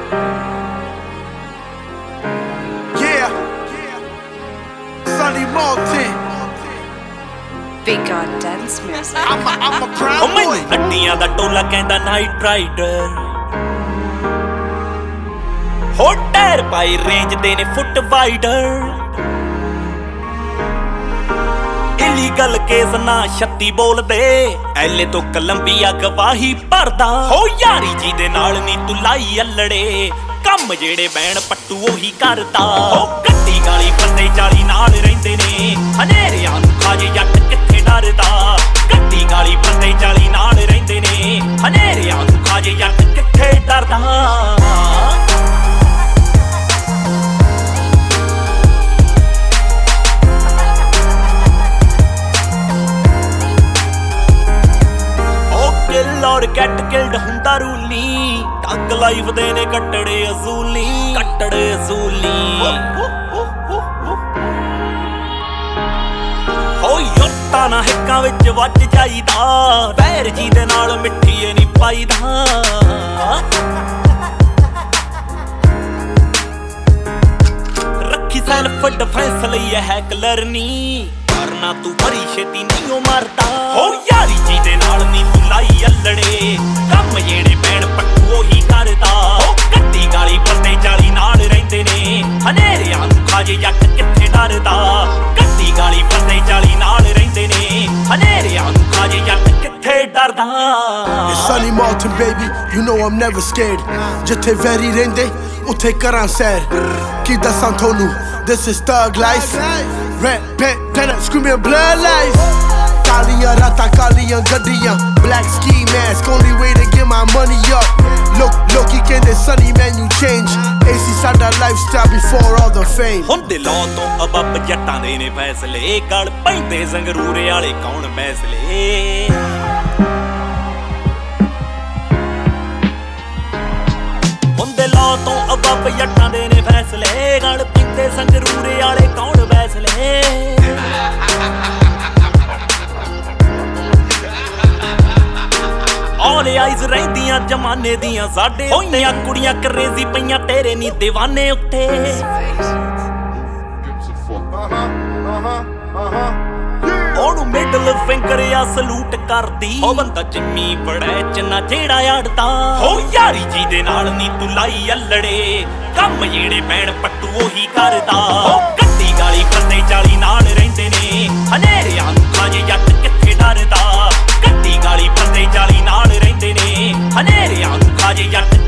Yeah, Sunny Malton. Big on dance music. I'm a proud boy. ਅੱਡੀਆਂ ਦਾ ਟੋਲਾ ਕਹਿੰਦਾ ਨਾਈਟ ਰਾਈਡਰ ਹੋ ਟਾਇਰ ਪਾਈ ਰੇਂਜ ਦੇ ਨੇ ਫੁੱਟ ਵਾਈਡਰ ਇਲੀਗਲ ਕੇਸ ਨਾ 36 ਬੋਲਦੇ ਐਲੇ ਤੋਂ ਕੋਲੰਬੀਆ ਗਵਾਹੀ ਭਰਦਾ ਹੋ ਯਾਰੀ ਜੀ ਦੇ ਨਾਲ ਨੀ ਤੂੰ ਲਾਈ ਅਲੜੇ ਕੰਮ ਜਿਹੜੇ ਬੈਣ ਪੱਟੂ ਉਹੀ ਕਰਦਾ ਹੋ ਗੱਡੀ ਗਾਲੀ ਬੰਦੇ 40 ਨਾਲ ਰਹਿੰਦੇ ਨੇ ਹਨੇਰਿਆਂ ਨੂੰ ਖਾਜੇ ਜੱਟ ਕਿੱਥੇ ਡਰਦਾ ਗੱਡੀ ਗਾਲੀ ਬੰਦੇ 40 ਨਾਲ ਰਹਿੰਦੇ ਨੇ ਹਨੇਰਿਆਂ ਨੂੰ ਖਾਜੇ ਜੱਟ ਕਿੱਥੇ ਡਰਦਾ ਔਰ ਗੈਟ ਕਿਲਡ ਹੁੰਦਾ ਰੂਲੀ ਟੱਕ ਲਾਈਫ ਦੇ ਨੇ ਕੱਟੜੇ ਅਜ਼ੂਲੀ ਹੋ ਯੋਟਾ ਨਾ ਹਿੱਕਾਂ ਵਿੱਚ ਵੱਜ ਜਾਈਦਾ ਬੈਰ ਜੀ ਦੇ ਨਾਲ ਮਿੱਠੀਏ ਨਹੀਂ ਪਾਈਦਾ ਰੱਖੀ ਸੈਲਫ ਡਿਫੈਂਸ ਲਈ ਹੈ ਕਲਰਨੀ ਕਰਨਾ ਤੂੰ ਬੜੀ ਛੇਤੀ ਨਹੀਂ ਉਹ ਮਰਦਾ ਹੋ ਯਾਰੀ ਜੀ ਦੇ ਨਾਲ ਨੀ ਤੂੰ ਲਾਈ ਅਲੜੇ ਕੰਮ ਜਿਹੜੇ ਪੈਣ ਪੱਟੂ ਉਹੀ ਕਰਦਾ ਹੋ ਗੱਡੀ ਗਾਲੀ ਬੰਦੇ 40 ਨਾਲ ਰਹਿੰਦੇ ਨੇ ਹਨੇਰਿਆਂ ਨੂੰ ਖਾਜੇ ਜੱਟ ਕਿੱਥੇ ਡਰਦਾ ਗੱਡੀ ਗਾਲੀ ਬੰਦੇ 40 ਨਾਲ ਰਹਿੰਦੇ ਨੇ ਹਨੇਰਿਆਂ ਨੂੰ ਖਾਜੇ ਜੱਟ ਕਿੱਥੇ ਡਰਦਾ It's Sunny Malton, baby, you know I'm never scared. ਜਿੱਥੇ ਵੈਰੀ ਰਹਿੰਦੇ ਉੱਥੇ ਕਰਾਂ ਸੈਰ ਕੀ ਦੱਸਾਂ ਤੁਹਾਨੂੰ this is thug life. Red pen, pen up, screaming blood life. Kaaliyan rata, kaaliyan gaddiyan. Black ski mask, only way to get my money up. Look, he ਕਹਿੰਦੇ Sunny man you change. AC ਸਾਡਾ lifestyle before all the fame. ਹੁੰਦੇ ਲੋ ਤੋਂ ਅਬੱਬ ਜੱਟਾਂ ਦੇ ਨੇ ਫੈਸਲੇ ਗਲ ਪੈਂਦੇ ਸੰਗਰੂਰੇ ਵਾਲੇ ਕੌਣ ਫੈਸਲੇ ਹੁੰਦੇ ਲੋ ਤੋਂ ਅਬੱਬ ਜੱਟਾਂ ਦੇ ਨੇ ਫੈਸਲੇ ਗਲ ਪੈਂਦੇ ਸੰਗਰੂਰੇ ਵਾਲੇ ਕੌਣ ਫੈਸਲੇ All eyes ਰਹਿੰਦੀਆਂ ਜਮਾਨੇ ਦੀਆਂ ਸਾਡੇ ਹੋਈਆਂ ਕੁੜੀਆਂ ਕਰੇਜ਼ੀ ਪਈਆਂ ਤੇਰੇ ਨੀ دیਵਾਨੇ ਉੱਤੇ ਉਹਨੂੰ ਮਿਡਲ ਫਿੰਗਰ ਆ ਸਲੂਟ ਕਰਦੀ ਉਹ ਬੰਦਾ ਜਿੰਮੀ ਬੜਾ ਚੰਨਾ ਜਿਹੜਾ ਅੜਦਾ ਹੋ ਯਾਰੀ ਜੀ ਦੇ ਨਾਲ ਨੀ ਤੂੰ ਲਾਈ ਅਲੜੇ ਕੰਮ ਜਿਹੜੇ ਪੈਣ ਪੱਟੂ ਉਹੀ ਕਰਦਾ ਹੋ ਗੱਡੀ ਗਾਲੀ ਬੰਦੇ 40 ਨਾਲ ਰਹਿੰਦੇ ਨੇ ਹਨੇਰਿਆਂ ਨੂੰ ਖਾਜੇ ਜੱਟ ਕਿੱਥੇ ਡਰਦਾ ਗੱਡੀ ਗਾਲੀ ਬੰਦੇ 40 ਨਾਲ ਰਹਿੰਦੇ ਨੇ ਹਨੇਰਿਆਂ ਨੂੰ ਖਾਜੇ ਜੱਟ